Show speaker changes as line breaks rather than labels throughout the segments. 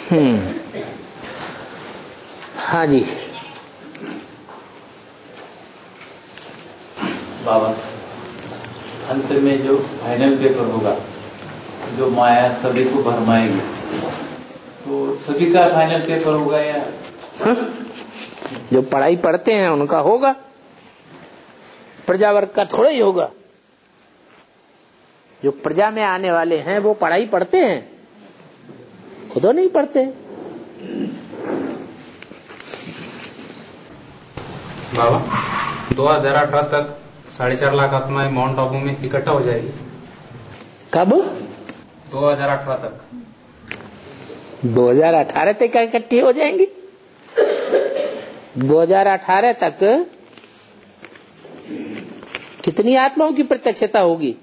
हाँ जी
बाबा, अंत में जो फाइनल पेपर होगा, जो माया सभी को भरमाएगी, तो सभी का फाइनल पेपर होगा या?
जो पढ़ाई पढ़ते हैं उनका होगा, प्रजा वर्ग का थोड़ा ही होगा। जो प्रजा में आने वाले हैं वो पढ़ाई पढ़ते हैं, खुद तो नहीं पढ़ते।
बाबा, 2018 तक 4.5 लाख आत्माएं माउंट आबू में इकट्ठा हो जाएगी।
कब?
2018 तक।
2018 तक इकट्ठी हो जाएंगी? 2018 तक कितनी आत्माओं की प्रत्यक्षता होगी?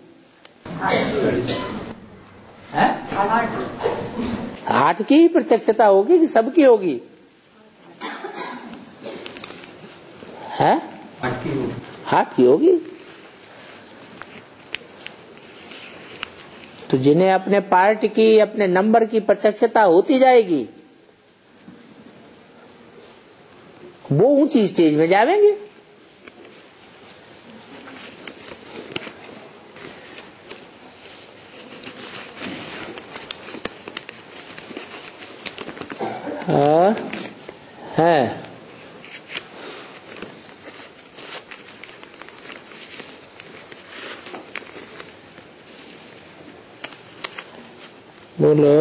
8 की प्रत्यक्षता होगी कि सबकी होगी? है 8 की होगी। तो जिन्हें अपने पार्ट की, अपने नंबर की प्रत्यक्षता होती जाएगी वो ऊंची स्टेज में जावेंगे। है बोलो।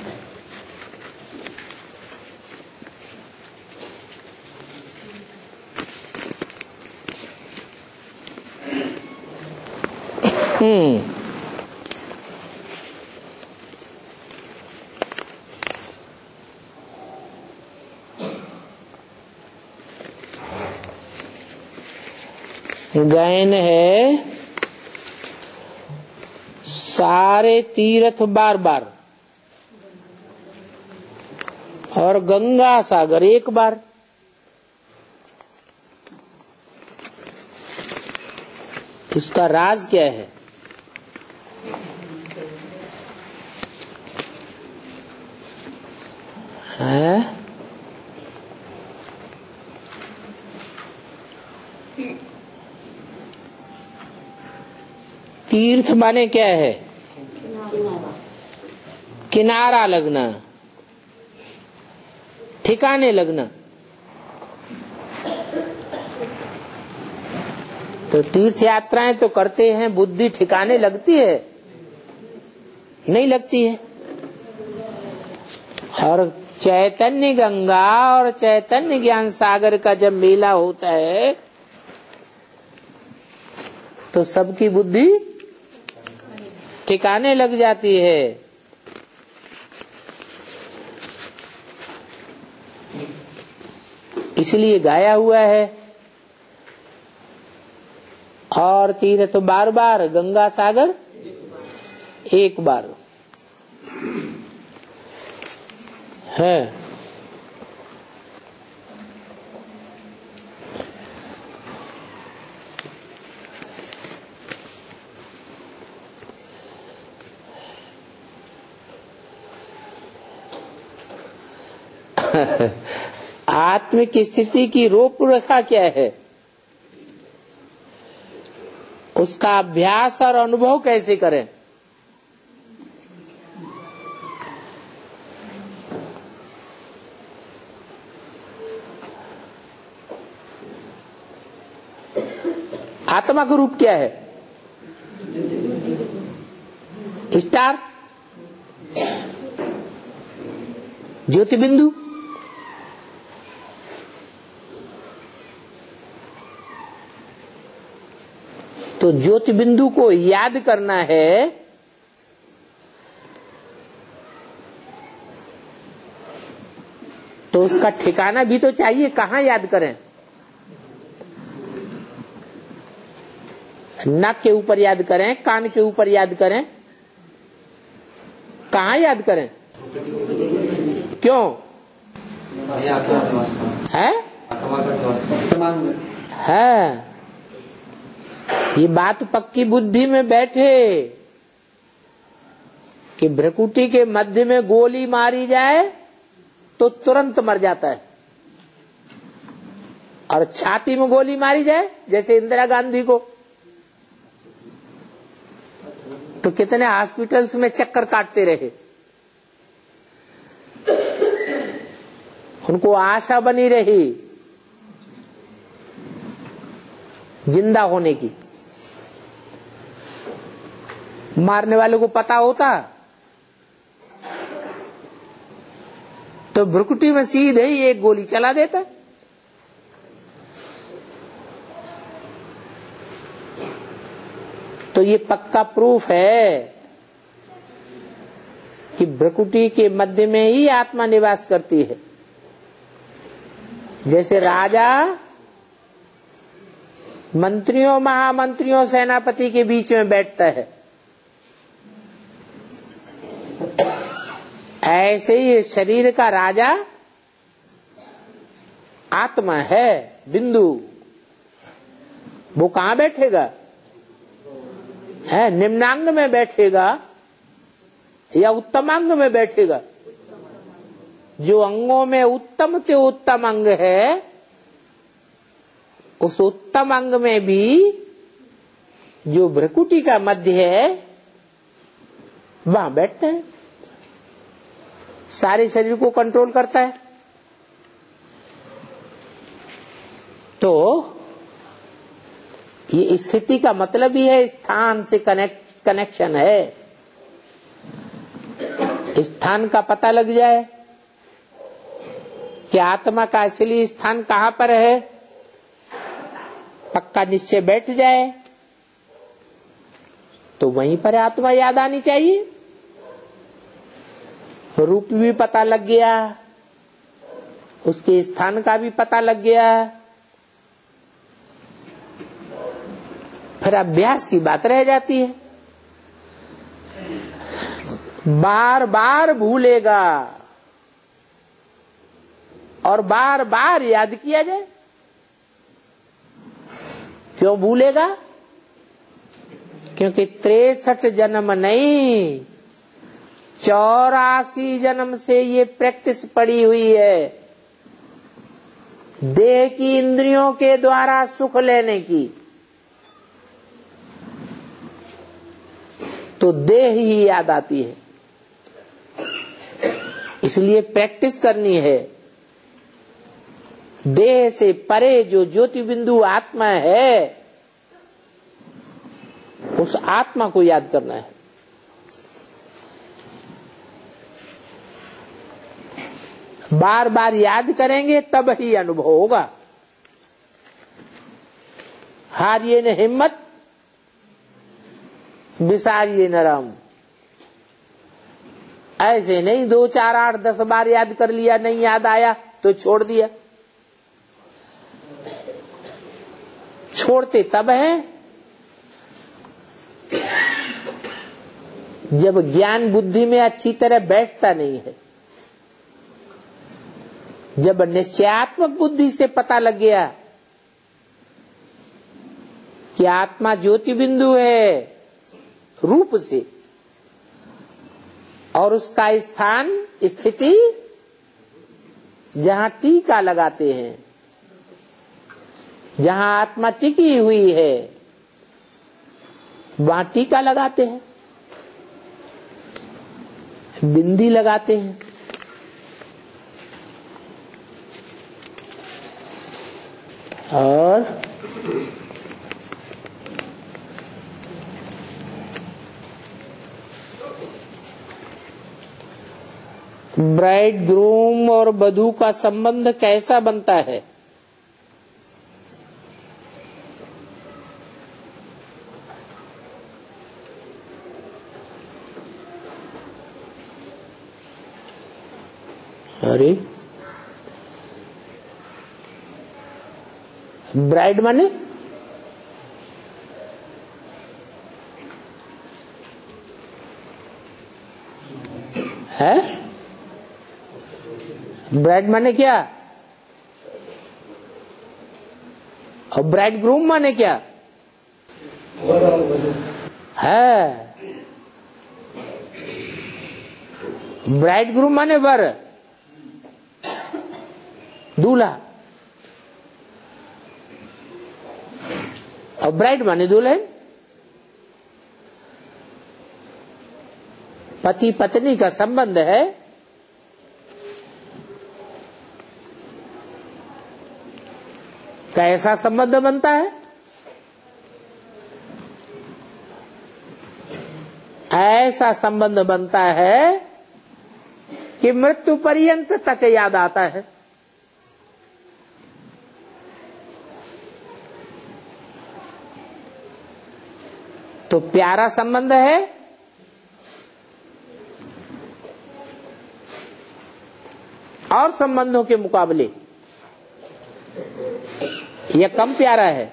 गायन है सारे तीर्थ बार बार और गंगा सागर एक बार। इसका राज क्या है? तीर्थ माने क्या है? किनारा लगना, ठिकाने लगना। तो तीर्थ यात्राएं तो करते हैं, बुद्धि ठिकाने लगती है? नहीं लगती है। और चैतन्य गंगा और चैतन्य ज्ञान सागर का जब मेला होता है तो सबकी बुद्धि ठिकाने लग जाती है। इसलिए गाया हुआ है। और तीर्थ बार बार, गंगा सागर एक बार है। आत्म की स्थिति की रूपरेखा क्या है? उसका अभ्यास और अनुभव कैसे करें? आत्मा का रूप क्या है? स्टार, ज्योति बिंदु। तो ज्योति बिंदु को याद करना है तो उसका ठिकाना भी तो चाहिए। कहाँ याद करें? नाक के ऊपर याद करें, कान के ऊपर याद करें, कहाँ याद करें? क्यों है? ये बात पक्की बुद्धि में बैठे कि भ्रकुटी के मध्य में गोली मारी जाए तो तुरंत मर जाता है, और छाती में गोली मारी जाए जैसे इंदिरा गांधी को, तो कितने हॉस्पिटल्स में चक्कर काटते रहे। उनको आशा बनी रही जिंदा होने की। मारने वाले को पता होता तो भ्रुकुटी में सीधे ही एक गोली चला देता। तो ये पक्का प्रूफ है कि भ्रुकुटी के मध्य में ही आत्मा निवास करती है। जैसे राजा मंत्रियों, महामंत्रियों, सेनापति के बीच में बैठता है, ऐसे ही शरीर का राजा आत्मा है, बिंदु। वो कहां बैठेगा? है निम्नांग में बैठेगा या उत्तमांग में बैठेगा? जो अंगों में उत्तम से उत्तम अंग है, उस उत्तम अंग में भी जो भ्रुकुटी का मध्य है वहां बैठते हैं, सारे शरीर को कंट्रोल करता है। तो ये स्थिति का मतलब ही है स्थान से कनेक्शन है। स्थान का पता लग जाए कि आत्मा का असली स्थान कहां पर है, पक्का निश्चय बैठ जाए, तो वहीं पर आत्मा याद आनी चाहिए। रूप भी पता लग गया, उसके स्थान का भी पता लग गया, फिर अभ्यास की बात रह जाती है। बार बार भूलेगा और बार बार याद किया जाए। क्यों भूलेगा? क्योंकि 63 जन्म नहीं, 84 जन्म से ये प्रैक्टिस पड़ी हुई है देह की इंद्रियों के द्वारा सुख लेने की। तो देह ही याद आती है, इसलिए प्रैक्टिस करनी है। देह से परे जो ज्योति बिंदु आत्मा है, उस आत्मा को याद करना है। बार बार याद करेंगे तब ही अनुभव होगा। हारिए न हिम्मत, विसारिए न राम। ऐसे नहीं 2, 4, 8, 10 बार याद कर लिया, नहीं याद आया तो छोड़ दिया। छोड़ते तब है जब ज्ञान बुद्धि में अच्छी तरह बैठता नहीं है। जब निश्चयात्मक बुद्धि से पता लग गया कि आत्मा ज्योति बिंदु है रूप से, और उसका स्थान स्थिति जहां टीका लगाते हैं, जहां आत्मा टिकी हुई है, वहां टीका लगाते हैं, बिंदी लगाते हैं। और ब्राइड ग्रूम और वधू का संबंध कैसा बनता है? अरे ब्राइड माने है? ब्राइड माने क्या? और ब्राइड ग्रूम माने क्या है? ब्राइड ग्रूम माने वर, दूल्हा, और ब्राइड माने दुल्हन। पति पत्नी का संबंध है, कैसा संबंध बनता है? ऐसा संबंध बनता है कि मृत्यु पर्यंत तक याद आता है। तो प्यारा संबंध है। और संबंधों के मुकाबले यह कम प्यारा है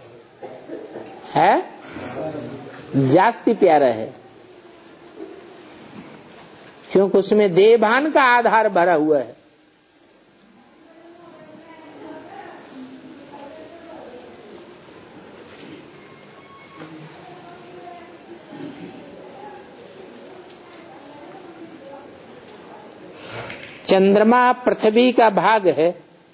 जास्ती प्यारा है, क्योंकि उसमें देहभान का आधार भरा हुआ है। चंद्रमा पृथ्वी का भाग है,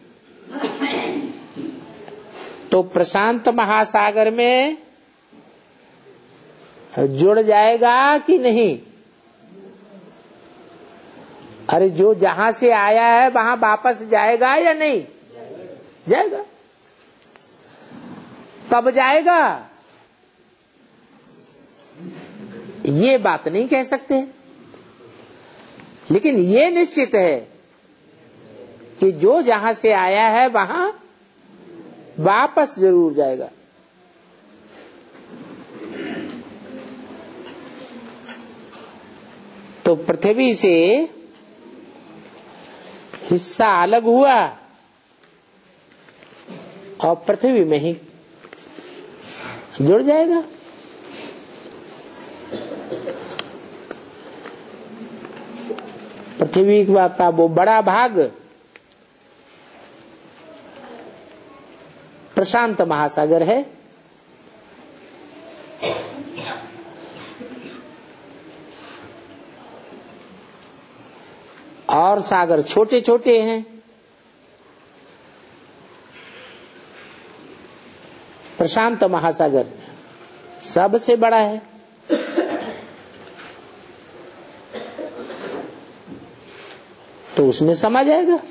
तो प्रशांत महासागर में जुड़ जाएगा कि नहीं? अरे जो जहां से आया है वहां वापस जाएगा या नहीं जाएगा? कब जाएगा ये बात नहीं कह सकते, लेकिन ये निश्चित है कि जो जहां से आया है वहां वापस जरूर जाएगा। तो पृथ्वी से हिस्सा अलग हुआ और पृथ्वी में ही जुड़ जाएगा। पृथ्वी का वो बड़ा भाग प्रशांत महासागर है, और सागर छोटे छोटे हैं। प्रशांत महासागर सबसे बड़ा है। तो उसमें समा जाएगा।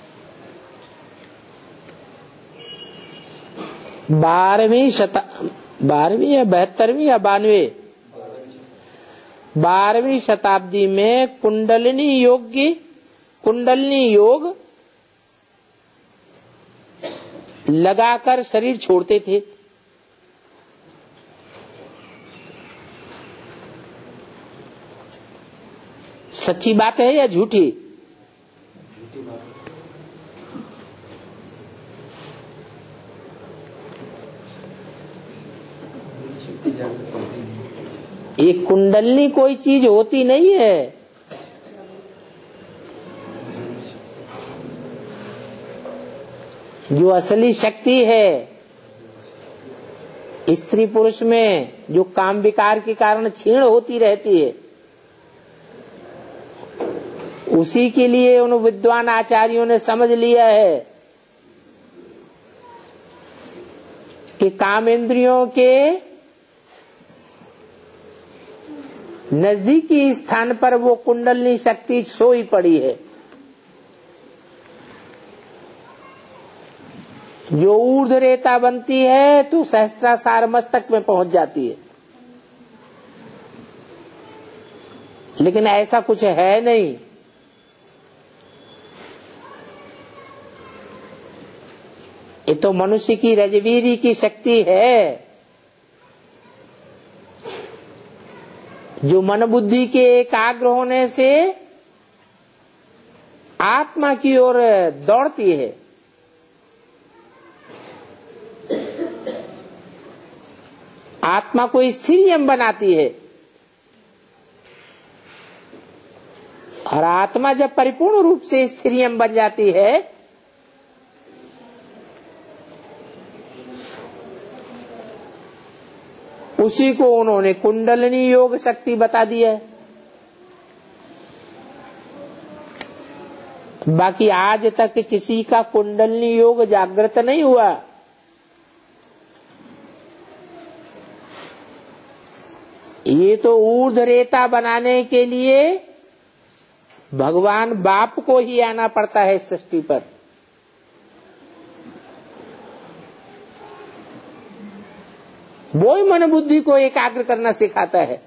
12वीं या 72वीं या 12वीं शताब्दी में कुंडलिनी योग लगाकर शरीर छोड़ते थे। सच्ची बात है या झूठी? ये कुंडलनी कोई चीज होती नहीं है। जो असली शक्ति है स्त्री पुरुष में, जो काम विकार के कारण क्षीण होती रहती है, उसी के लिए उन विद्वान आचार्यों ने समझ लिया है कि कामेंद्रियों के नजदीकी स्थान पर वो कुंडलनी शक्ति सोई पड़ी है, जो ऊर्ध्व रेता बनती है तो सहस्त्रासार मस्तक में पहुंच जाती है। लेकिन ऐसा कुछ है नहीं। ये तो मनुष्य की रजवीरी की शक्ति है, जो मन बुद्धि के एकाग्र होने से आत्मा की ओर दौड़ती है। आत्मा को स्थिरियम बनाती है, और आत्मा जब परिपूर्ण रूप से स्थिरियम बन जाती है उसी को उन्होंने कुंडलिनी योग शक्ति बता दी है। बाकी आज तक किसी का कुंडलनी योग जागृत नहीं हुआ। ये तो ऊर्ध्व रेता बनाने के लिए भगवान बाप को ही आना पड़ता है सृष्टि पर। वो ही मन बुद्धि को एकाग्र करना सिखाता है।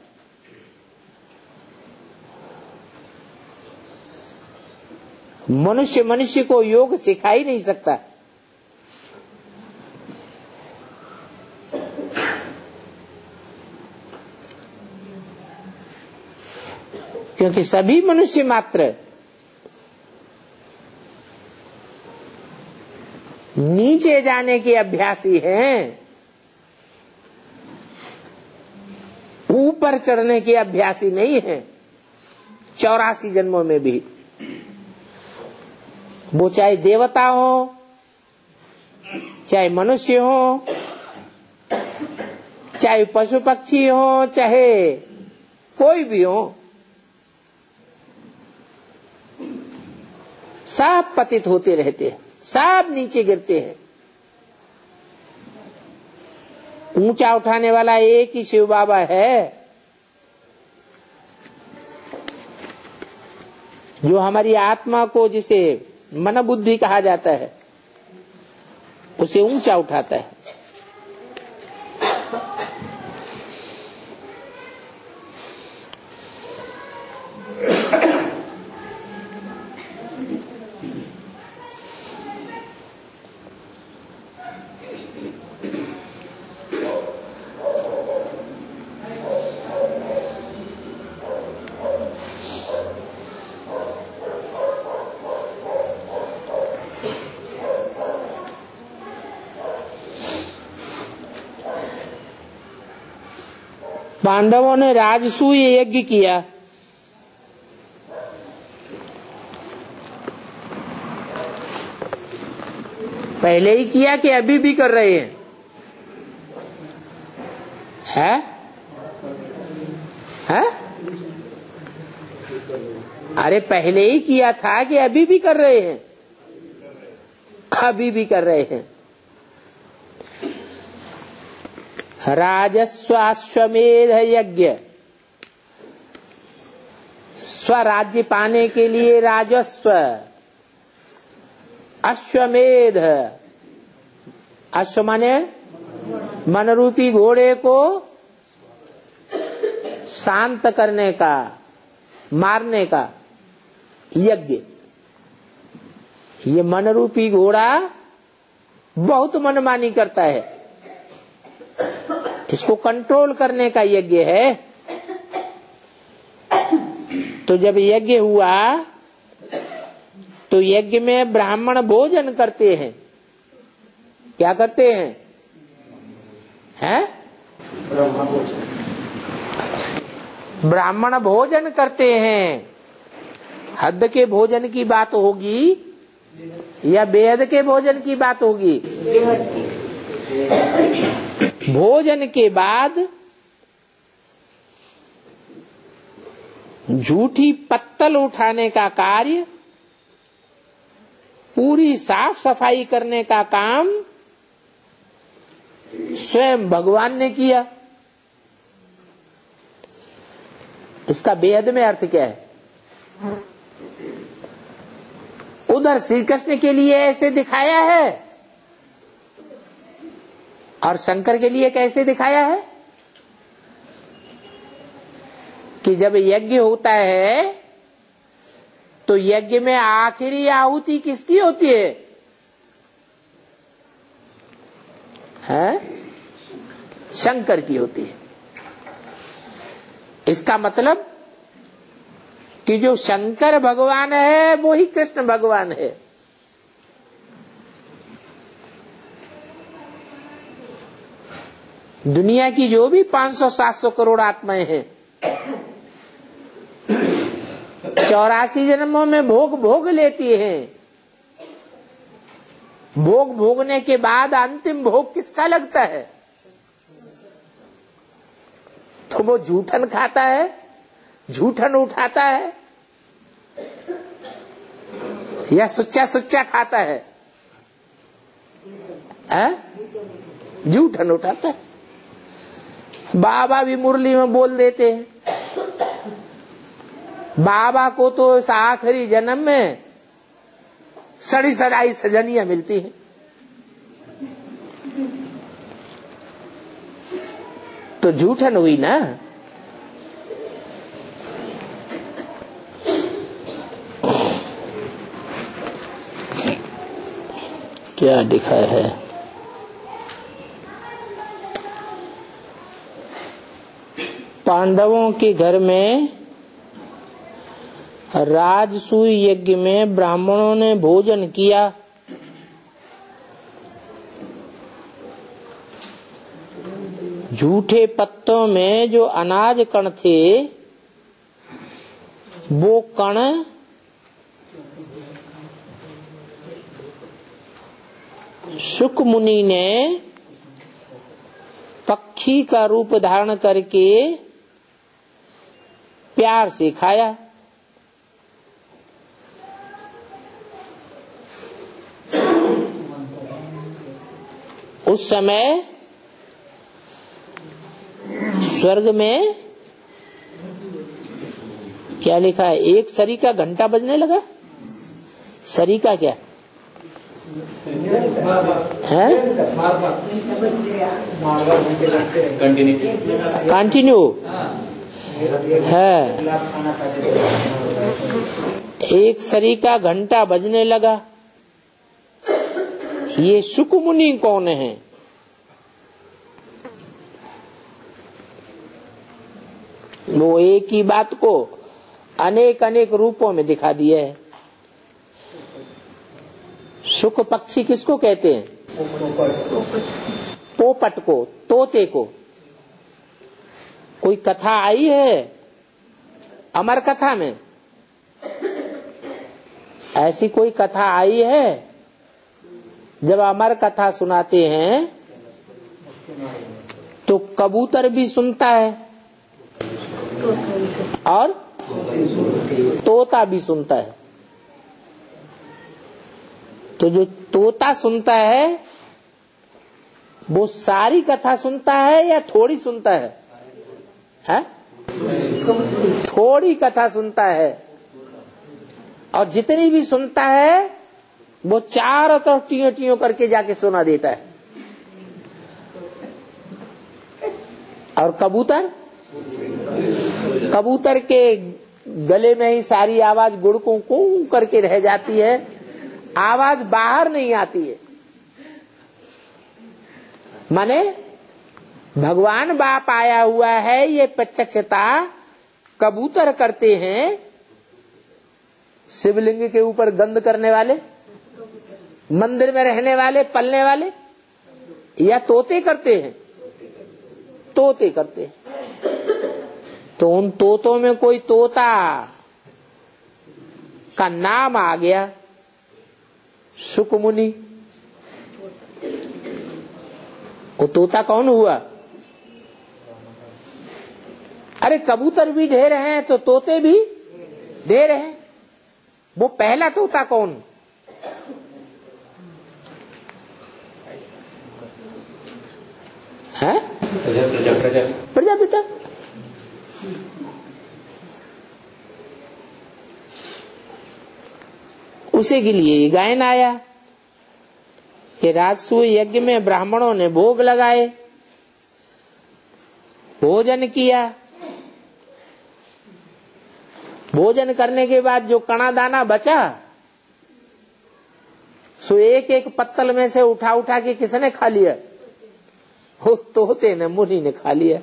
मनुष्य को योग सिखा ही नहीं सकता। क्योंकि सभी मनुष्य मात्र नीचे जाने के अभ्यासी हैं, ऊपर चढ़ने के अभ्यासी नहीं हैं। 84 जन्मों में भी वो चाहे देवता हो, चाहे मनुष्य हो, चाहे पशु पक्षी हो, चाहे कोई भी हो, सब पतित होते रहते हैं, सब नीचे गिरते हैं। ऊंचा उठाने वाला एक ही शिव बाबा है, जो हमारी आत्मा को, जिसे मन बुद्धि कहा जाता है, उसे ऊंचा उठाता है। पांडवों ने राजसूय यज्ञ किया। पहले ही किया कि अभी भी कर रहे हैं? है? अरे पहले ही किया था कि अभी भी कर रहे हैं? अभी भी कर रहे हैं। राजस्वाश्वमेध यज्ञ, स्वराज्य पाने के लिए राजस्व, अश्वमेध, अश्व माने मन रूपी घोड़े को शांत करने का, मारने का यज्ञ। ये मन रूपी घोड़ा बहुत मनमानी करता है, इसको कंट्रोल करने का यज्ञ है। तो जब यज्ञ हुआ तो यज्ञ में ब्राह्मण भोजन करते हैं। क्या करते हैं? ब्राह्मण भोजन करते हैं। हद के भोजन की बात होगी या बेहद के भोजन की बात होगी? भोजन के बाद झूठी पत्तल उठाने का कार्य, पूरी साफ सफाई करने का काम स्वयं भगवान ने किया। इसका बेहद में अर्थ क्या है? उधर श्री कृष्ण के लिए ऐसे दिखाया है और शंकर के लिए कैसे दिखाया है कि जब यज्ञ होता है तो यज्ञ में आखिरी आहुति किसकी होती है? शंकर की होती है। इसका मतलब कि जो शंकर भगवान है वो ही कृष्ण भगवान है। दुनिया की जो भी 500-700 करोड़ आत्माएं हैं, 84 जन्मों में भोग भोग लेती हैं। भोग भोगने के बाद अंतिम भोग किसका लगता है? तो वो झूठन खाता है, झूठन उठाता है। या सुच्चा सुच्चा खाता है? जूठन उठाता है। बाबा भी मुरली में बोल देते हैं। बाबा को तो इस आखिरी जन्म में सड़ी सड़ाई सजनियां मिलती हैं। तो झूठन हुई ना। क्या लिखा है? पांडवों के घर में राजसूय यज्ञ में ब्राह्मणों ने भोजन किया। झूठे पत्तों में जो अनाज कण थे, वो कण शुक मुनि ने पक्षी का रूप धारण करके प्यार से खाया। उस समय स्वर्ग में क्या लिखा है? एक सरी का घंटा बजने लगा। सरी का क्या है? कंटिन्यू है। एक सरी का घंटा बजने लगा। ये शुक मुनि कौन है? वो एक ही बात को अनेक अनेक रूपों में दिखा दिया है। शुक पक्षी किसको कहते हैं? पोपट को, तोते को। कोई कथा आई है अमर कथा में? ऐसी कोई कथा आई है? जब अमर कथा सुनाते हैं तो कबूतर भी सुनता है और तोता भी सुनता है। तो जो तोता सुनता है वो सारी कथा सुनता है या थोड़ी सुनता है? थोड़ी कथा सुनता है, और जितनी भी सुनता है वो चारों तरफ टियों टियों करके जाके सुना देता है। और कबूतर, कबूतर के गले में ही सारी आवाज गुड़कू कू करके रह जाती है, आवाज बाहर नहीं आती है। माने भगवान बाप आया हुआ है, ये प्रत्यक्षता कबूतर करते हैं। शिवलिंग के ऊपर गंध करने वाले, मंदिर में रहने वाले, पलने वाले, या तोते करते हैं? तोते करते हैं। तो उन तोतों में कोई तोता का नाम आ गया शुक मुनि। वो तोता कौन हुआ? अरे कबूतर भी ढेर हैं तो तोते भी ढेर हैं। वो पहला तोता कौन? है प्रजापिता। उसी के लिए ये गायन आया कि राजसूय यज्ञ में ब्राह्मणों ने भोग लगाए, भोजन किया। भोजन करने के बाद जो कणा दाना बचा, सो एक एक पत्तल में से उठा उठा के किसने खा लिया? उस तोते ने, मुनि ने खा लिया।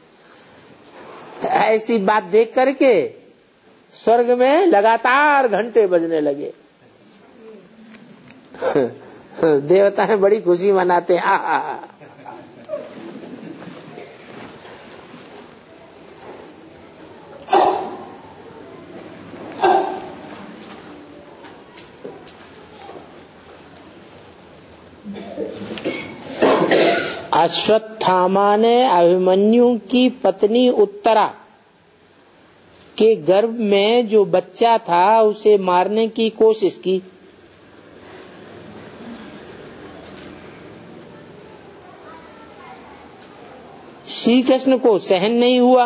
ऐसी बात देख करके स्वर्ग में लगातार घंटे बजने लगे। देवता है बड़ी खुशी मनाते हैं। अश्वत्थामा ने अभिमन्यु की पत्नी उत्तरा के गर्भ में जो बच्चा था उसे मारने की कोशिश की। श्री कृष्ण को सहन नहीं हुआ।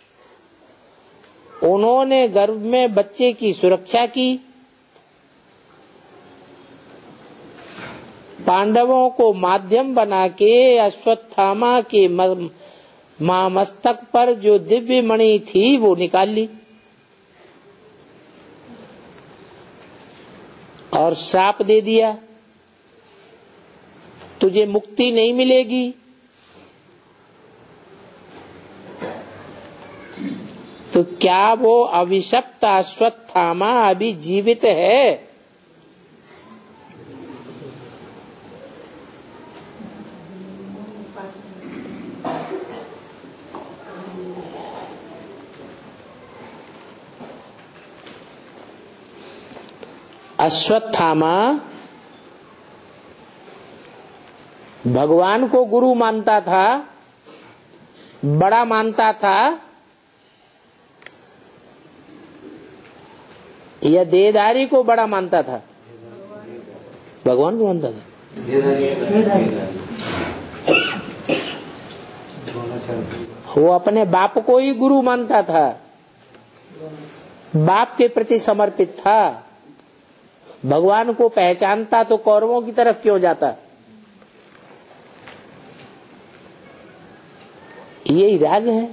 उन्होंने गर्भ में बच्चे की सुरक्षा की। पांडवों को माध्यम बना के अश्वत्थामा के मस्तक पर जो दिव्य मणि थी वो निकाल ली और श्राप दे दिया, तुझे मुक्ति नहीं मिलेगी। तो क्या वो अभिशप्त अश्वत्थामा अभी जीवित है? अश्वत्थामा भगवान को गुरु मानता था, बड़ा मानता था, या देहधारी को बड़ा मानता था? भगवान को मानता था। वो अपने बाप को ही गुरु मानता था, बाप के प्रति समर्पित था। भगवान को पहचानता तो कौरवों की तरफ क्यों जाता? यही राज है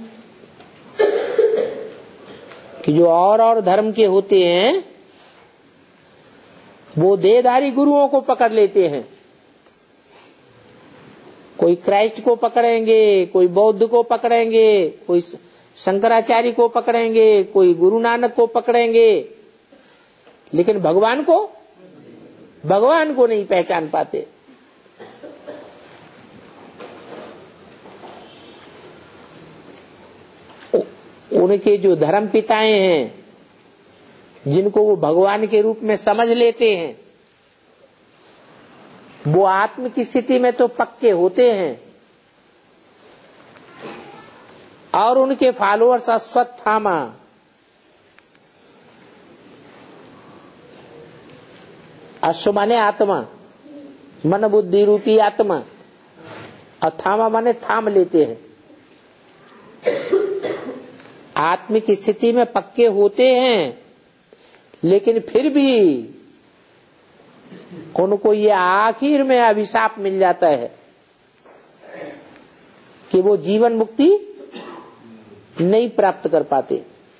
कि जो और धर्म के होते हैं वो देहधारी गुरुओं को पकड़ लेते हैं। कोई क्राइस्ट को पकड़ेंगे, कोई बौद्ध को पकड़ेंगे, कोई शंकराचार्य को पकड़ेंगे, कोई गुरु नानक को पकड़ेंगे, लेकिन भगवान को नहीं पहचान पाते। उनके जो धर्म पिताएं हैं, जिनको वो भगवान के रूप में समझ लेते हैं, वो आत्म की स्थिति में तो पक्के होते हैं, और उनके फॉलोअर्स अश्वत्थामा अश्व माने आत्मा, मन बुद्धि रूपी आत्मा, और थामा माने थाम लेते हैं। आत्मिक स्थिति में पक्के होते हैं, लेकिन फिर भी उनको ये आखिर में अभिशाप मिल जाता है कि वो जीवन मुक्ति नहीं प्राप्त कर पाते।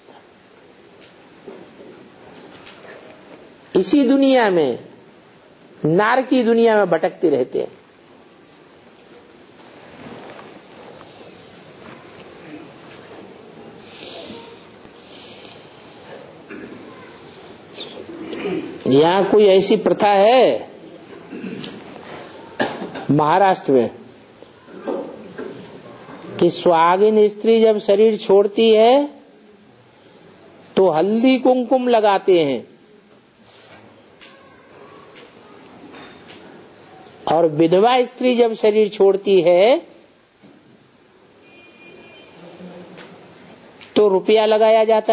इसी दुनिया में, नार की दुनिया में भटकते रहते हैं। यहाँ कोई ऐसी प्रथा है महाराष्ट्र में कि सुहागिन स्त्री जब शरीर छोड़ती है तो हल्दी कुमकुम लगाते हैं, और विधवा स्त्री जब शरीर छोड़ती है तो रुपया लगाया जाता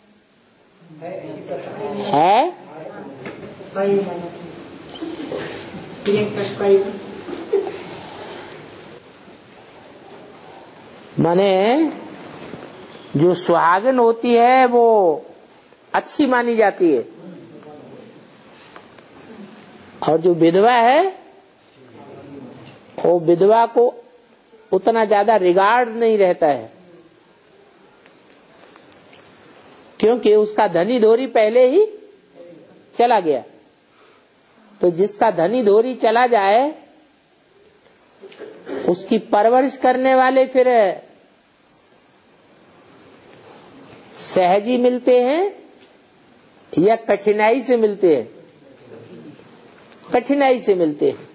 है? माने जो सुहागिन होती है वो अच्छी मानी जाती है, और जो विधवा है वो विधवा को उतना ज्यादा रिगार्ड नहीं रहता है, क्योंकि उसका धनी धोरी पहले ही चला गया। तो जिसका धनी धोरी चला जाए उसकी परवरिश करने वाले फिर सहजी मिलते हैं या कठिनाई से मिलते हैं? कठिनाई से मिलते हैं।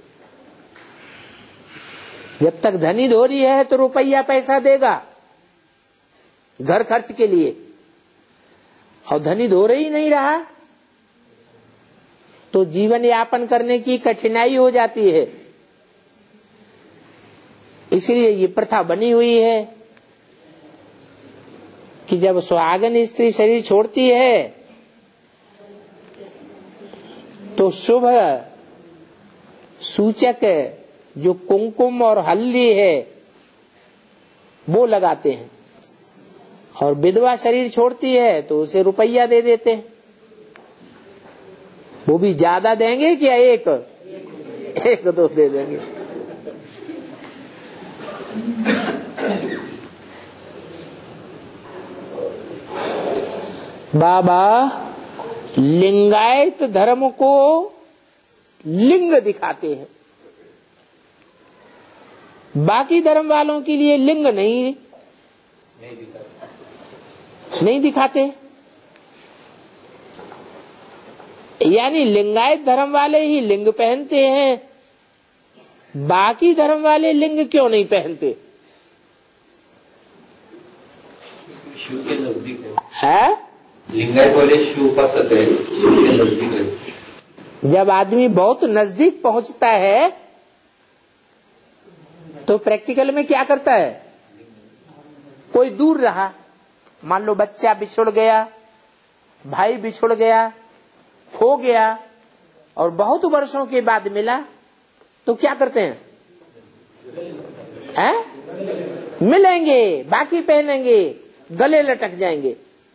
जब तक धनी धोरी है तो रुपया पैसा देगा घर खर्च के लिए, और धनी धोरे ही नहीं रहा तो जीवन यापन करने की कठिनाई हो जाती है। इसलिए ये प्रथा बनी हुई है कि जब सुहागिन स्त्री शरीर छोड़ती है तो शुभ सूचक जो कुमकुम और हल्दी है वो लगाते हैं, और विधवा शरीर छोड़ती है तो उसे रुपया दे देते हैं। वो भी ज्यादा देंगे क्या? एक दो दे देंगे। बाबा लिंगायत धर्म को लिंग दिखाते हैं, बाकी धर्म वालों के लिए लिंग नहीं दिखाते। यानी लिंगायत धर्म वाले ही लिंग पहनते हैं, बाकी धर्म वाले लिंग क्यों नहीं पहनते?
शिव के नजदीक
है
लिंगायत वाले शिव उपासक है, शिव के नजदीक है।
जब आदमी बहुत नजदीक पहुंचता है तो प्रैक्टिकल में क्या करता है? कोई दूर रहा, मान लो बच्चा बिछुड़ गया, भाई बिछुड़ गया, खो गया, और बहुत वर्षों के बाद मिला, तो क्या करते हैं? मिलेंगे, बाकी पहनेंगे, गले लटक जाएंगे।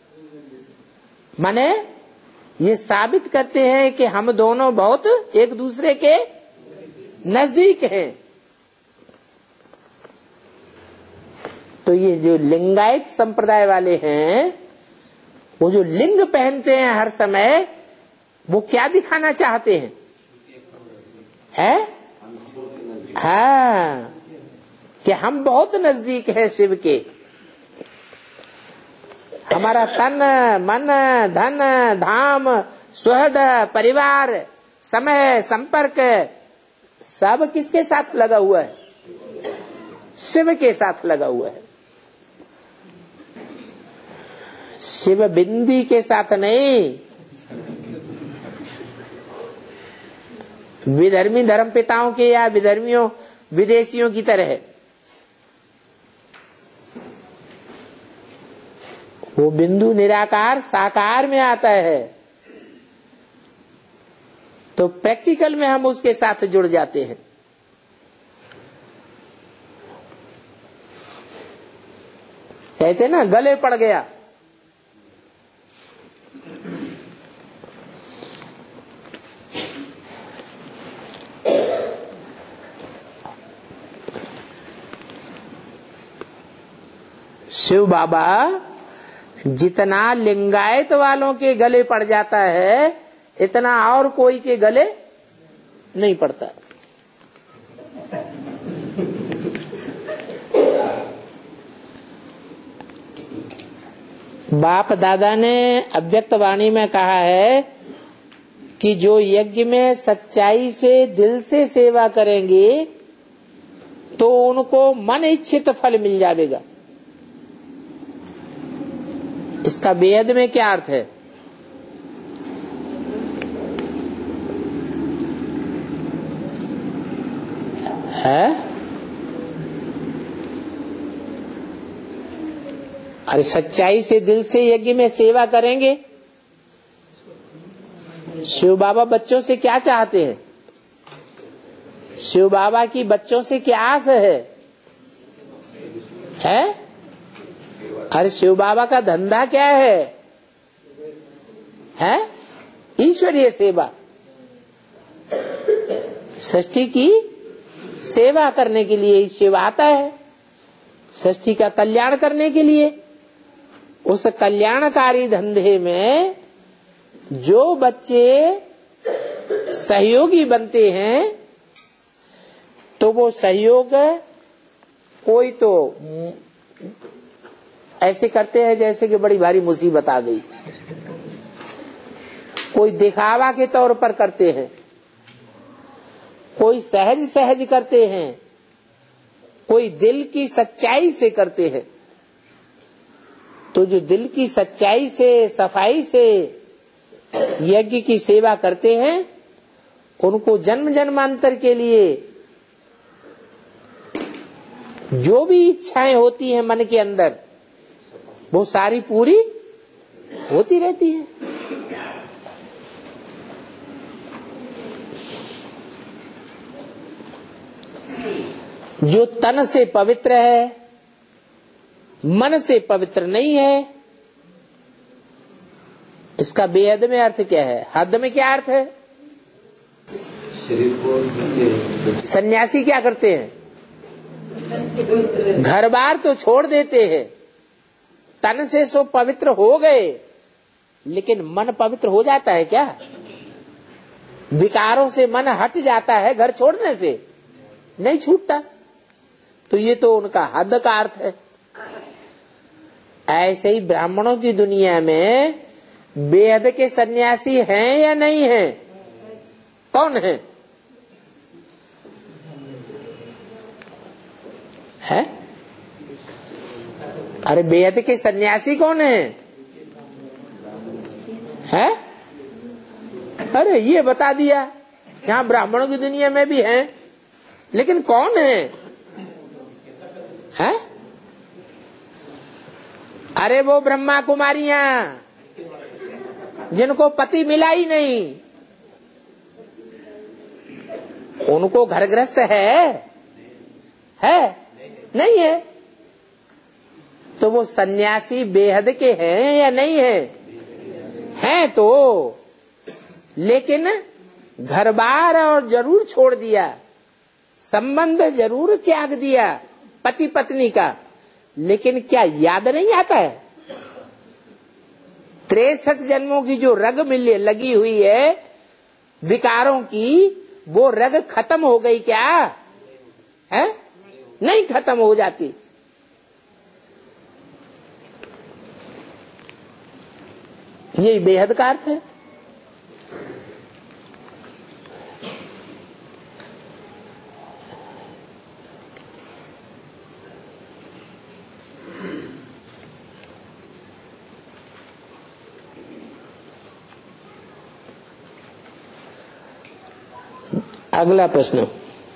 माने ये साबित करते हैं कि हम दोनों बहुत एक दूसरे के नजदीक हैं। तो ये जो लिंगायत संप्रदाय वाले हैं, वो जो लिंग पहनते हैं हर समय, वो क्या दिखाना चाहते हैं? हाँ, कि हम बहुत नजदीक हैं शिव के। हमारा तन, मन, धन, धाम, सुहृद, परिवार, समय, संपर्क सब किसके साथ लगा हुआ है? शिव के साथ लगा हुआ है। शिव बिंदी के साथ नहीं। विधर्मी धर्म पिताओं के या विधर्मियों विदेशियों की तरह वो बिंदु निराकार साकार में आता है, तो प्रैक्टिकल में हम उसके साथ जुड़ जाते हैं। कहते ना गले पड़ गया। शिव बाबा जितना लिंगायत वालों के गले पड़ जाता है, इतना और कोई के गले नहीं पड़ता। बाप दादा ने अव्यक्त वाणी में कहा है कि जो यज्ञ में सच्चाई से दिल से सेवा करेंगे तो उनको मन इच्छित फल मिल जाएगा। इसका बेहद में क्या अर्थ है? अरे सच्चाई से दिल से यज्ञ में सेवा करेंगे। शिव बाबा बच्चों से क्या चाहते हैं? शिव बाबा की बच्चों से क्या आस है? अरे शिव बाबा का धंधा क्या है? ईश्वरीय सेवा, सृष्टि की सेवा करने के लिए शिव आता है, सृष्टि का कल्याण करने के लिए। उस कल्याणकारी धंधे में जो बच्चे सहयोगी बनते हैं, तो वो सहयोग कोई तो ऐसे करते हैं जैसे कि बड़ी भारी मुसीबत आ गई, कोई दिखावा के तौर पर करते हैं, कोई सहज सहज करते हैं, कोई दिल की सच्चाई से करते हैं। तो जो दिल की सच्चाई से, सफाई से यज्ञ की सेवा करते हैं, उनको जन्म जन्मांतर के लिए जो भी इच्छाएं होती हैं मन के अंदर, वो सारी पूरी होती रहती है। जो तन से पवित्र है, मन से पवित्र नहीं है। इसका बेहद में अर्थ क्या है? हद में क्या अर्थ है?
शरीर को
सन्यासी क्या करते हैं? घर बार तो छोड़ देते हैं, तन से सो पवित्र हो गए, लेकिन मन पवित्र हो जाता है क्या? विकारों से मन हट जाता है घर छोड़ने से? नहीं छूटता। तो ये तो उनका हद का अर्थ है। ऐसे ही ब्राह्मणों की दुनिया में बेहद के सन्यासी हैं या नहीं हैं? कौन है? है? अरे बेहद के सन्यासी कौन है? है? अरे ये बता दिया, यहां ब्राह्मणों की दुनिया में भी हैं, लेकिन कौन है? है? अरे वो ब्रह्मा कुमारियां जिनको पति मिला ही नहीं, उनको घर गृहस्थ है नहीं है? तो वो सन्यासी बेहद के हैं या नहीं है? हैं तो, लेकिन घर बार और जरूर छोड़ दिया, संबंध जरूर त्याग दिया पति पत्नी का, लेकिन क्या याद नहीं आता है 63 जन्मों की जो रग मिले लगी हुई है विकारों की, वो रग खत्म हो गई क्या? है? नहीं खत्म हो जाती। ये बेहद का अर्थ है। अगला प्रश्न,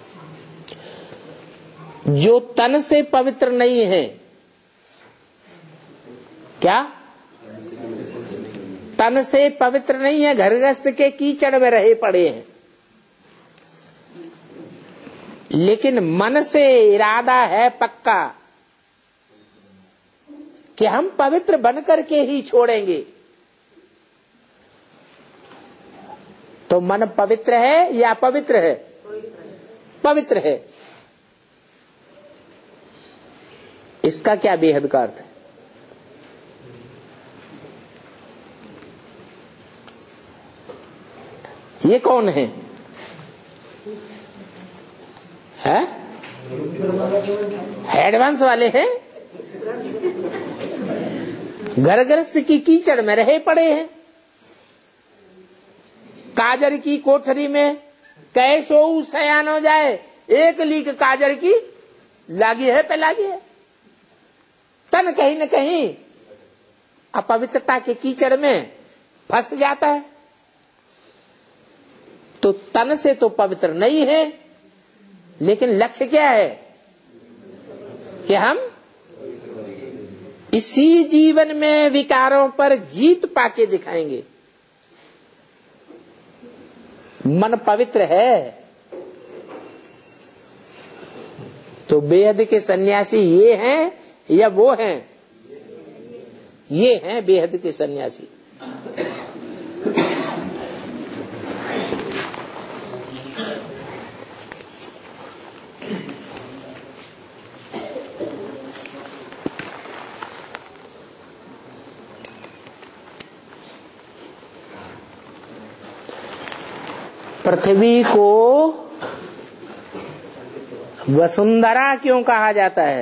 जो तन से पवित्र नहीं है, क्या तन से पवित्र नहीं है, घर गृहस्थ के कीचड़ में रहे पड़े हैं, लेकिन मन से इरादा है पक्का कि हम पवित्र बनकर के ही छोड़ेंगे, तो मन पवित्र है या अपवित्र है? पवित्र है। इसका क्या बेहद का अर्थ है? ये कौन है? है? एडवांस वाले हैं, घर गृहस्थ की कीचड़ में रहे पड़े हैं, काजर की कोठरी में कैसो सयान हो जाए, एक लीक काजर की लागी है पे लागी है, तन कहीं न कहीं अपवित्रता के कीचड़ में फंस जाता है। तो तन से तो पवित्र नहीं है, लेकिन लक्ष्य क्या है कि हम इसी जीवन में विकारों पर जीत पाके दिखाएंगे। मन पवित्र है तो बेहद के सन्यासी ये हैं या वो हैं? ये हैं बेहद के सन्यासी। पृथ्वी को वसुंधरा क्यों कहा जाता है?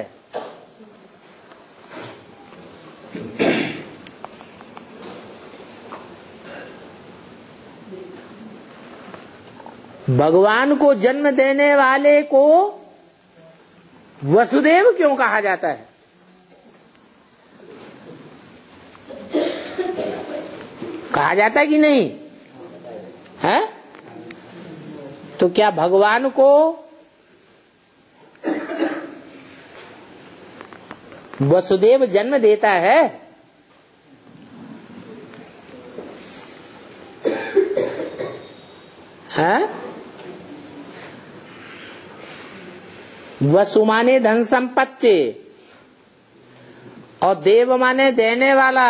भगवान को जन्म देने वाले को वसुदेव क्यों कहा जाता है? कहा जाता है कि नहीं है? तो क्या भगवान को वसुदेव जन्म देता है? हैं? वसु माने धन संपत्ति और देव माने देने वाला।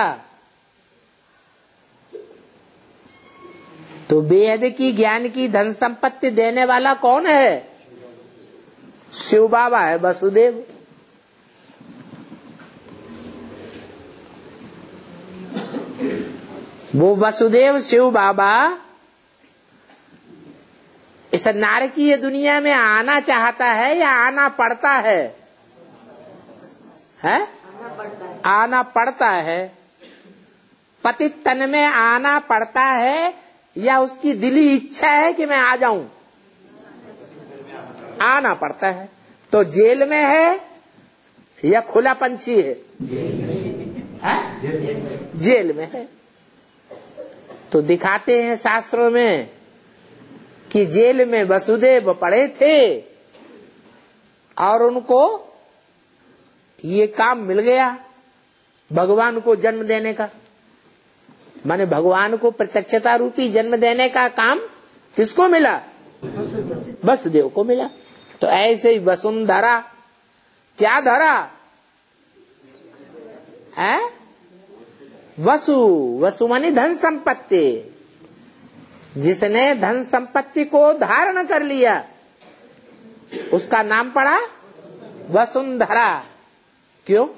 तो बेहद की ज्ञान की धन संपत्ति देने वाला कौन है? शिव बाबा है, वसुदेव। वो वसुदेव शिव बाबा इस नारकीय दुनिया में आना चाहता है या आना पड़ता है? है? आना पड़ता है। पतित तन में आना पड़ता है या उसकी दिली इच्छा है कि मैं आ जाऊं? आना पड़ता है। तो जेल में है या खुला पंछी है? जेल में है। तो दिखाते हैं शास्त्रों में कि जेल में वसुदेव पड़े थे और उनको ये काम मिल गया भगवान को जन्म देने का। माने भगवान को प्रत्यक्षता रूपी जन्म देने का काम किसको मिला? वसुदेव को मिला। तो ऐसे ही वसुंधरा, क्या धरा है? वसु, वसु मानी धन संपत्ति। जिसने धन संपत्ति को धारण कर लिया उसका नाम पड़ा वसुंधरा। क्यों?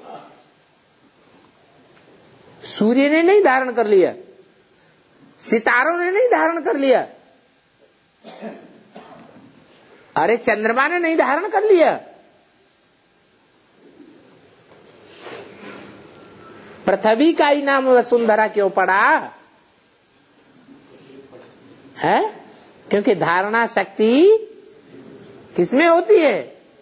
सूर्य ने नहीं धारण कर लिया, सितारों ने नहीं धारण कर लिया, अरे चंद्रमा ने नहीं धारण कर लिया, पृथ्वी का ही नाम वसुंधरा क्यों पड़ा है? क्योंकि धारणा शक्ति किसमें होती है?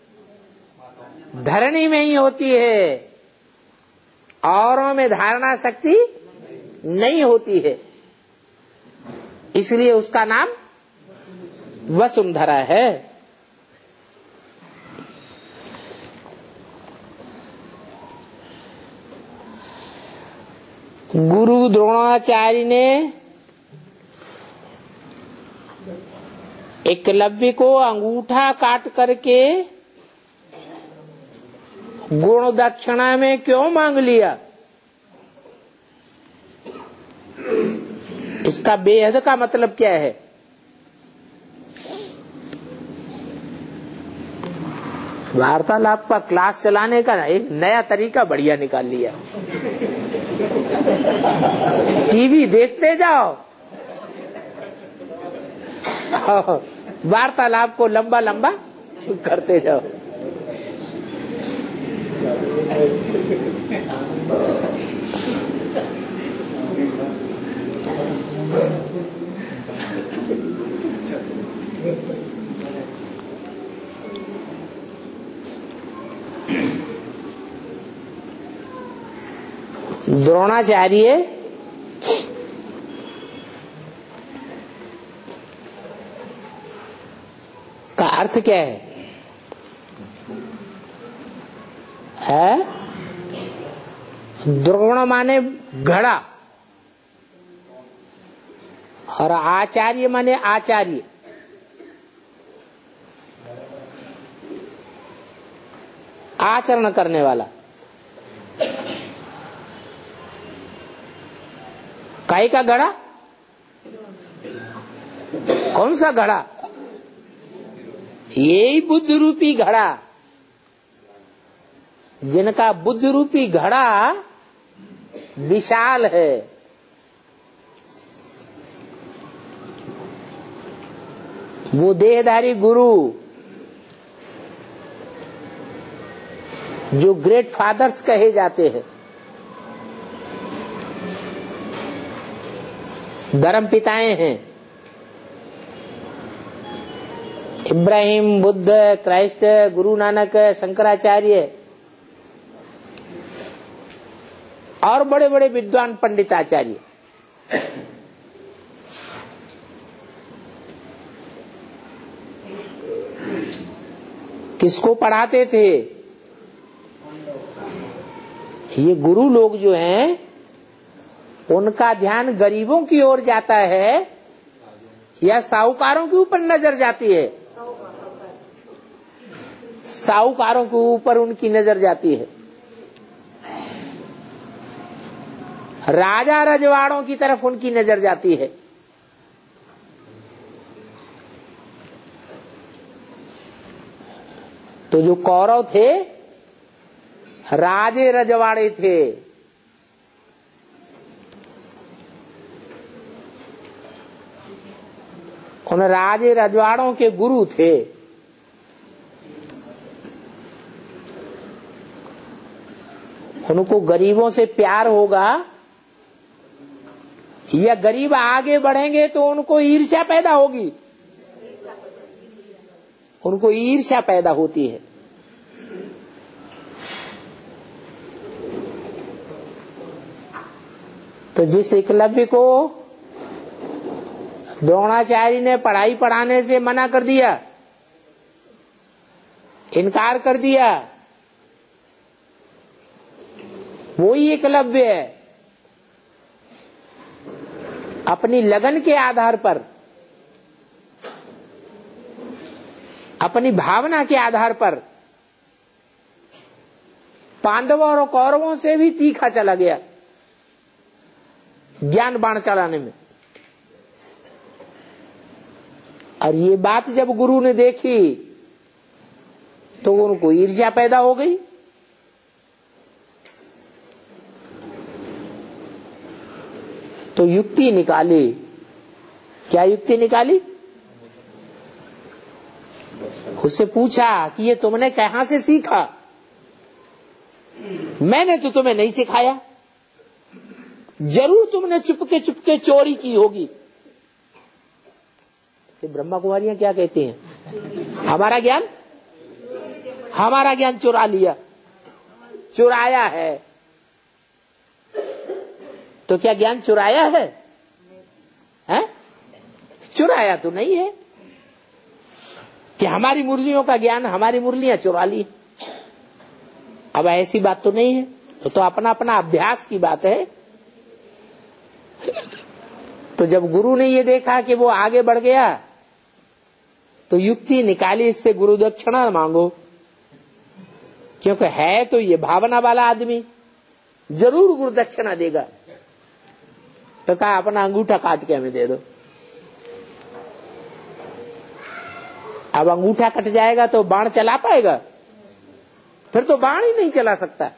धरणी में ही होती है, औरों में धारणा शक्ति नहीं होती है। इसलिए उसका नाम वसुंधरा है। गुरु द्रोणाचार्य ने एकलव्य को अंगूठा काट करके गुण दक्षिणा में क्यों मांग लिया? इसका बेहद का मतलब क्या है? वार्तालाप का क्लास चलाने का एक नया तरीका बढ़िया निकाल लिया। टीवी देखते जाओ, वार्तालाप को लंबा लंबा करते जाओ। द्रोणाचार्य का अर्थ क्या है? द्रोण माने घड़ा और आचार्य माने आचार्य। आचरण करने वाला। काहे का घड़ा? कौन सा घड़ा? यही बुद्ध रूपी घड़ा, जिनका बुद्ध रूपी घड़ा विशाल है। वो देहधारी गुरु जो ग्रेट फादर्स कहे जाते हैं, धर्म पिताएं हैं, इब्राहिम, बुद्ध, क्राइस्ट, गुरु नानक, शंकराचार्य और बड़े बड़े विद्वान पंडिताचार्य। किसको पढ़ाते थे? ये गुरु लोग जो हैं उनका ध्यान गरीबों की ओर जाता है या साहूकारों के ऊपर नजर जाती है? साहूकारों के ऊपर उनकी नजर जाती है। राजा रजवाड़ों की तरफ उनकी नजर जाती है। तो जो कौरव थे राजे रजवाड़े थे, उन राजे रजवाड़ों के गुरु थे। उनको गरीबों से प्यार होगा या गरीब आगे बढ़ेंगे तो उनको ईर्ष्या पैदा होगी? उनको ईर्ष्या पैदा होती है। तो जिस एकलव्य को द्रोणाचार्य ने पढ़ाई पढ़ाने से मना कर दिया, इनकार कर दिया, वही एकलव्य है। अपनी लगन के आधार पर, अपनी भावना के आधार पर पांडवों और कौरवों से भी तीखा चला गया ज्ञान बाण चलाने में। और ये बात जब गुरु ने देखी तो उनको ईर्ष्या पैदा हो गई। तो युक्ति निकाली। क्या युक्ति निकाली? उससे पूछा कि ये तुमने कहां से सीखा? मैंने तो तुम्हें नहीं सिखाया, जरूर तुमने चुपके चुपके चोरी की होगी। ब्रह्मा कुमारियां क्या कहती हैं? हमारा ज्ञान चुरा लिया, चुराया है। तो क्या ज्ञान चुराया है? हैं? चुराया तो नहीं है कि हमारी मुरलियों का ज्ञान हमारी मुरलियां चुरा ली। अब ऐसी बात तो नहीं है। तो अपना अपना अभ्यास की बात है। तो जब गुरु ने ये देखा कि वो आगे बढ़ गया तो युक्ति निकाली, इससे गुरु दक्षिणा मांगो, क्योंकि है तो ये भावना वाला आदमी, जरूर गुरु दक्षिणा देगा। तो कहा अपना अंगूठा काट के हमें दे दो। अब अंगूठा कट जाएगा तो बाण चला पाएगा? फिर तो बाण ही नहीं चला सकता।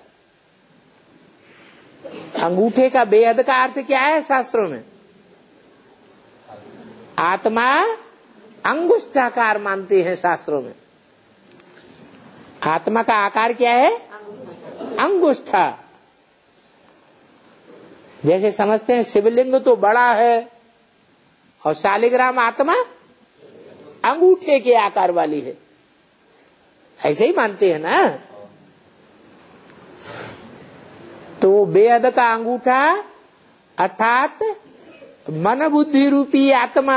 अंगूठे का बेहद का अर्थ क्या है शास्त्रों में? आत्मा अंगुष्ठाकार मानते हैं शास्त्रों में। आत्मा का आकार क्या है? अंगुष्ठा। जैसे समझते हैं शिवलिंग तो बड़ा है और शालिग्राम आत्मा अंगूठे के आकार वाली है, ऐसे ही मानते हैं ना। तो बेहद का अंगूठा अर्थात मन बुद्धि रूपी आत्मा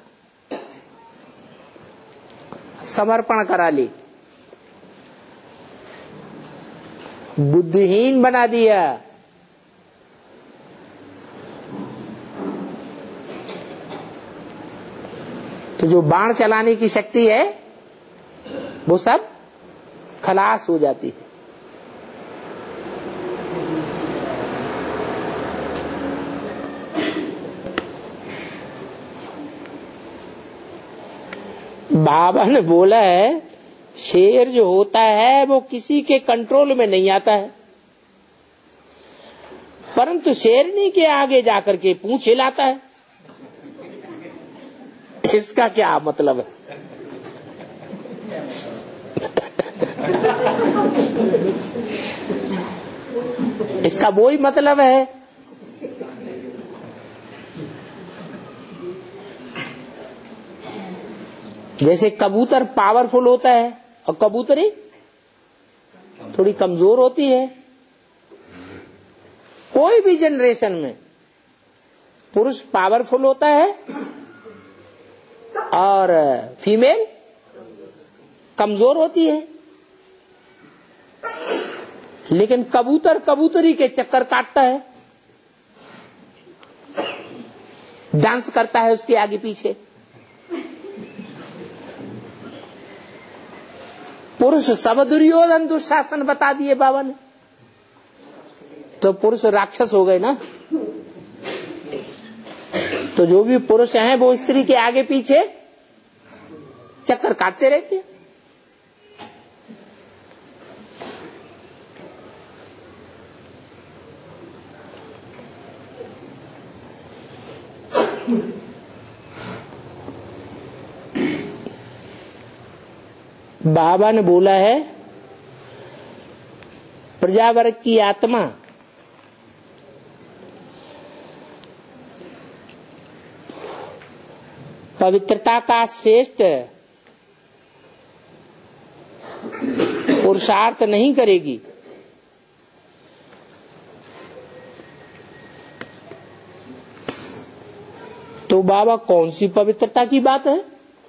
समर्पण करा ली, बुद्धिहीन बना दिया। तो जो बाण चलाने की शक्ति है वो सब खलास हो जाती है। बाबा ने बोला है शेर जो होता है वो किसी के कंट्रोल में नहीं आता है, परंतु शेरनी के आगे जाकर के पूंछ हिलाता है। इसका क्या मतलब है? इसका वो ही मतलब है जैसे कबूतर पावरफुल होता है और कबूतरी थोड़ी कमजोर होती है। कोई भी जनरेशन में पुरुष पावरफुल होता है और फीमेल कमजोर होती है। लेकिन कबूतर कबूतरी के चक्कर काटता है, डांस करता है उसके आगे पीछे। पुरुष सब दुर्योधन दुशासन बता दिए बाबा ने, तो पुरुष राक्षस हो गए ना। तो जो भी पुरुष हैं वो स्त्री के आगे पीछे चक्कर काटते रहते हैं। बाबा ने बोला है प्रजावर्ग की आत्मा पवित्रता का श्रेष्ठ पुरुषार्थ नहीं करेगी। तो बाबा कौन सी पवित्रता की बात है?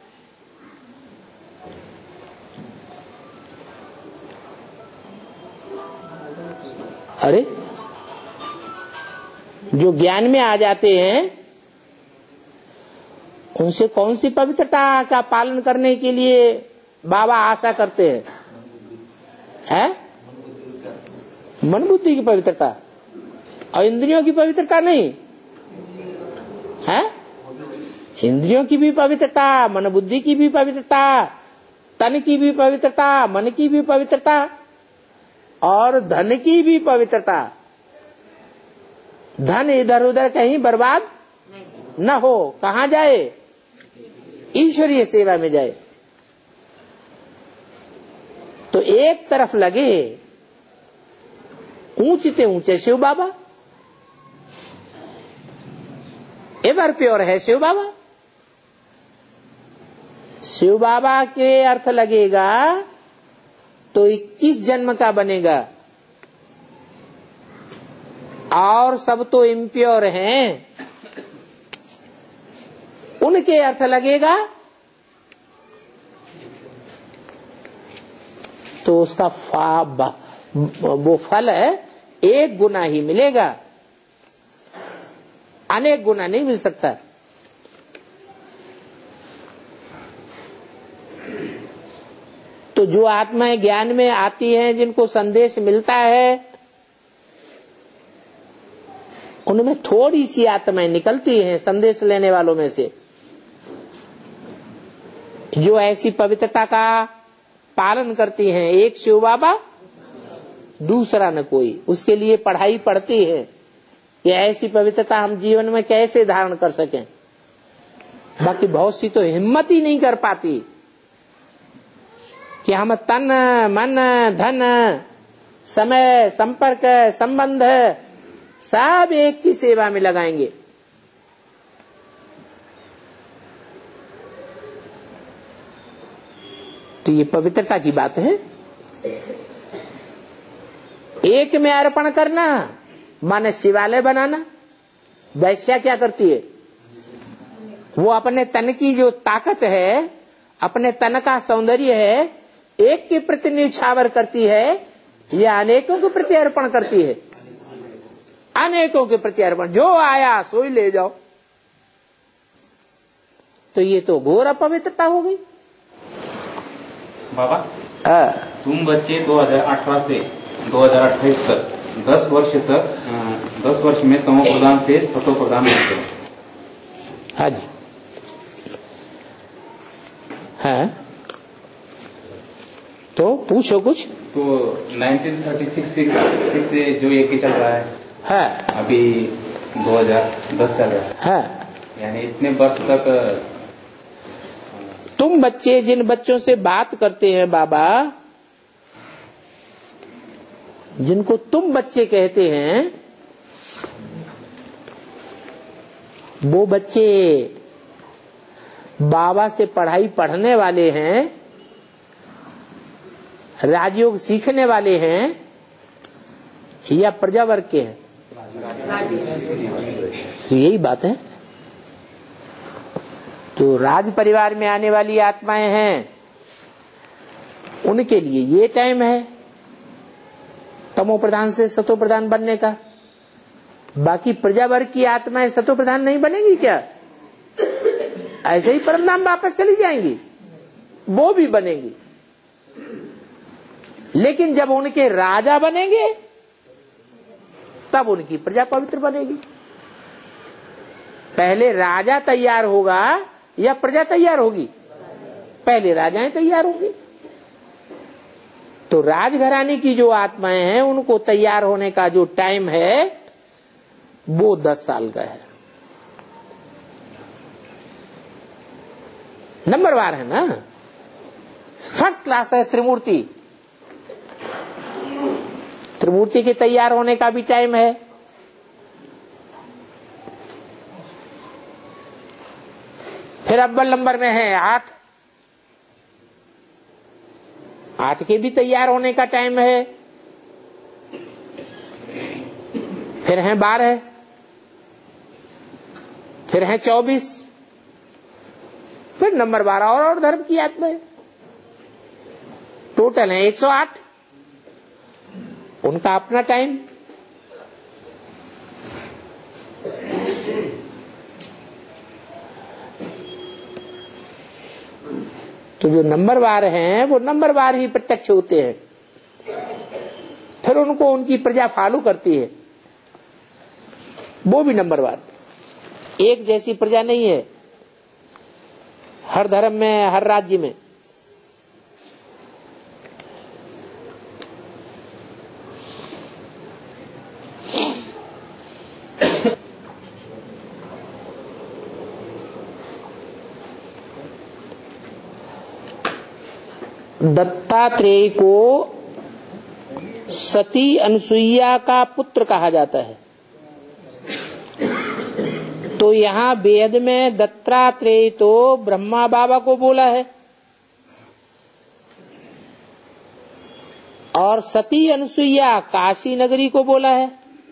अरे जो ज्ञान में आ जाते हैं उनसे कौन सी पवित्रता का पालन करने के लिए बाबा आशा करते हैं? है मन बुद्धि की पवित्रता और इंद्रियों की पवित्रता नहीं है। इंद्रियों की भी पवित्रता, मन बुद्धि की भी पवित्रता, तन की भी पवित्रता, मन की भी पवित्रता और धन की भी पवित्रता। धन इधर उधर कहीं बर्बाद न हो, कहाँ जाए? ईश्वरीय सेवा में जाए। तो एक तरफ लगे ऊंचते ऊंचे शिव बाबा, एवर प्योर है शिव बाबा। शिव बाबा के अर्थ लगेगा तो 21 जन्म का बनेगा और सब तो इम्प्योर हैं। उनके अर्थ लगेगा तो उसका वो फल है 1 गुना ही मिलेगा, अनेक गुना नहीं मिल सकता। तो जो आत्माएं ज्ञान में आती हैं, जिनको संदेश मिलता है, उनमें थोड़ी सी आत्माएं निकलती हैं संदेश लेने वालों में से, जो ऐसी पवित्रता का पालन करती हैं। एक शिव बाबा, दूसरा न कोई। उसके लिए पढ़ाई पढ़ती है कि ऐसी पवित्रता हम जीवन में कैसे धारण कर सकें। बाकी बहुत सी तो हिम्मत ही नहीं कर पाती कि हम तन मन धन समय संपर्क संबंध सब एक की सेवा में लगाएंगे। तो ये पवित्रता की बात है। एक में अर्पण करना माने शिवालय बनाना। वैश्या क्या करती है? वो अपने तन की जो ताकत है, अपने तन का सौंदर्य है, एक के प्रति न्यौछावर करती है या अनेकों के प्रति अर्पण करती है? अनेकों के प्रति अर्पण। जो आया सो ही ले जाओ। तो ये तो घोर अपवित्रता हो गई।
बाबा, तुम बच्चे 2018 से 2028 तक 10 वर्ष में तमो प्रधान से सतो प्रधान बनते हैं।
हाँ जी, हाँ। तो पूछो कुछ।
तो 1936 से जो यज्ञ चल रहा है,
हाँ,
अभी 2010 चल रहा है,
हाँ।
यानी इतने वर्ष तक
तुम बच्चे जिन बच्चों से बात करते हैं बाबा, जिनको तुम बच्चे कहते हैं, वो बच्चे बाबा से पढ़ाई पढ़ने वाले हैं, राजयोग सीखने वाले हैं या प्रजावर्ग के हैं? तो यही बात है। तो राज परिवार में आने वाली आत्माएं हैं, उनके लिए ये टाइम है तमो प्रधान से सतो प्रधान बनने का। बाकी प्रजावर्ग की आत्माएं सतो प्रधान नहीं बनेगी क्या? ऐसे ही परमधाम वापस चली जाएंगी? वो भी बनेंगी, लेकिन जब उनके राजा बनेंगे तब उनकी प्रजा पवित्र बनेगी। पहले राजा तैयार होगा या प्रजा तैयार होगी? पहले राजाएं तैयार होंगी। तो राजघराने की जो आत्माएं हैं उनको तैयार होने का जो टाइम है वो 10 साल का है। नंबरवार है ना। फर्स्ट क्लास है त्रिमूर्ति। त्रिमूर्ति के तैयार होने का भी टाइम है। फिर अव्वल नंबर में है 8। 8 के भी तैयार होने का टाइम है। फिर है 12। फिर है 24। फिर नंबर 12 और धर्म की आत्मा है। टोटल है 108। उनका अपना टाइम। तो जो नंबरवार हैं वो नंबरवार ही प्रत्यक्ष होते हैं। फिर उनको उनकी प्रजा फॉलो करती है, वो भी नंबरवार। एक जैसी प्रजा नहीं है हर धर्म में, हर राज्य में। दत्तात्रेय को सती अनुसुईया का पुत्र कहा जाता है। तो यहां वेद में दत्तात्रेय तो ब्रह्मा बाबा को बोला है और सती अनुसुईया काशी नगरी को बोला है।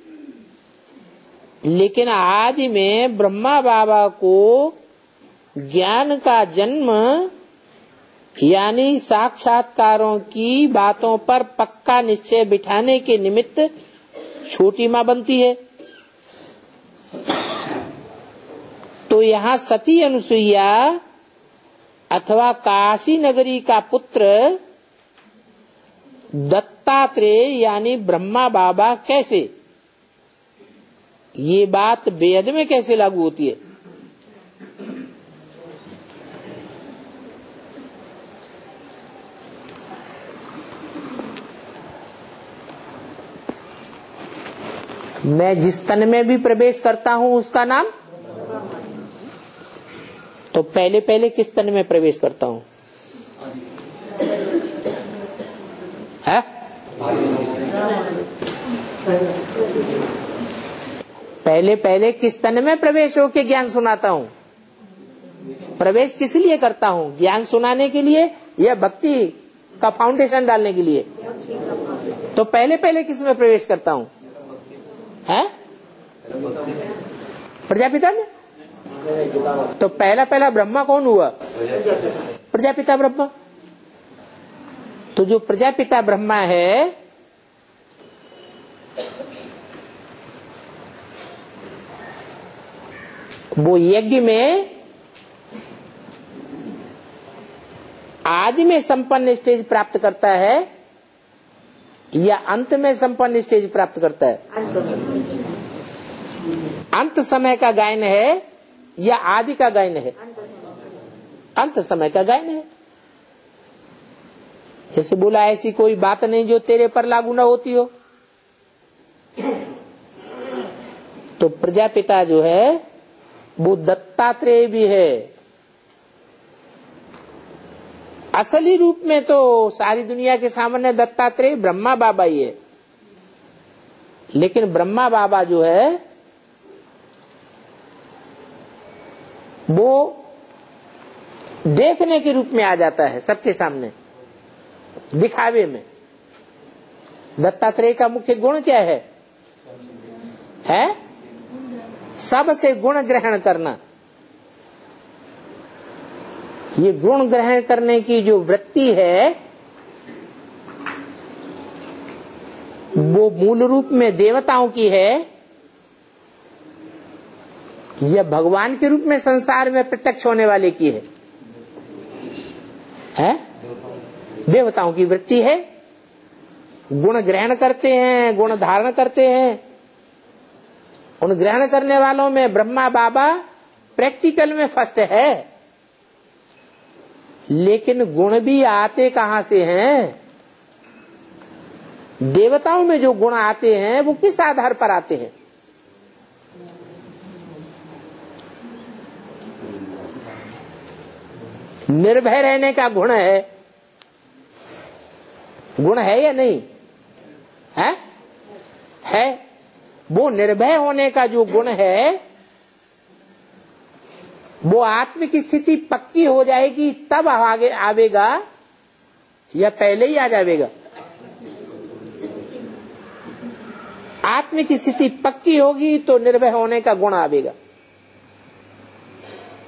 लेकिन आदि में ब्रह्मा बाबा को ज्ञान का जन्म यानी साक्षात्कारों की बातों पर पक्का निश्चय बिठाने के निमित्त छोटी मां बनती है। तो यहां सती अनुसुईया अथवा काशी नगरी का पुत्र दत्तात्रेय यानी ब्रह्मा बाबा कैसे, ये बात वेद में कैसे लागू होती है? मैं जिस तन में भी प्रवेश करता हूं उसका नाम। तो पहले पहले किस तन में प्रवेश करता हूं? है? पहले पहले किस तन में प्रवेश होके ज्ञान सुनाता हूं? प्रवेश किस लिए करता हूं? ज्ञान सुनाने के लिए या भक्ति का फाउंडेशन डालने के लिए? तो पहले पहले किस में प्रवेश करता हूं? है? प्रजापिता में। तो पहला पहला ब्रह्मा कौन हुआ? प्रजापिता ब्रह्मा। तो जो प्रजापिता ब्रह्मा है वो यज्ञ में आदि में संपन्न स्टेज प्राप्त करता है या अंत में संपन्न स्टेज प्राप्त करता है? अंत समय का गायन है या आदि का गायन है? अंत समय का गायन है। जैसे बोला ऐसी कोई बात नहीं जो तेरे पर लागू ना होती हो। तो प्रजापिता जो है वो दत्तात्रेय भी है। असली रूप में तो सारी दुनिया के सामने दत्तात्रेय ब्रह्मा बाबा ही है। लेकिन ब्रह्मा बाबा जो है वो देखने के रूप में आ जाता है सबके सामने, दिखावे में। दत्तात्रेय का मुख्य गुण क्या है? सबसे गुण ग्रहण करना। ये गुण ग्रहण करने की जो वृत्ति है वो मूल रूप में देवताओं की है या भगवान के रूप में संसार में प्रत्यक्ष होने वाले की है? देवताओं की वृत्ति है। गुण ग्रहण करते हैं, गुण धारण करते हैं। उन ग्रहण करने वालों में ब्रह्मा बाबा प्रैक्टिकल में फर्स्ट है, लेकिन गुण भी आते कहां से हैं? देवताओं में जो गुण आते हैं वो किस आधार पर आते हैं? निर्भय रहने का गुण है, गुण है या नहीं है? वो निर्भय होने का जो गुण है वो आत्मिक स्थिति पक्की हो जाएगी तब आगे आवेगा या पहले ही आ जाएगा? आत्मिक स्थिति पक्की होगी तो निर्भय होने का गुण आवेगा।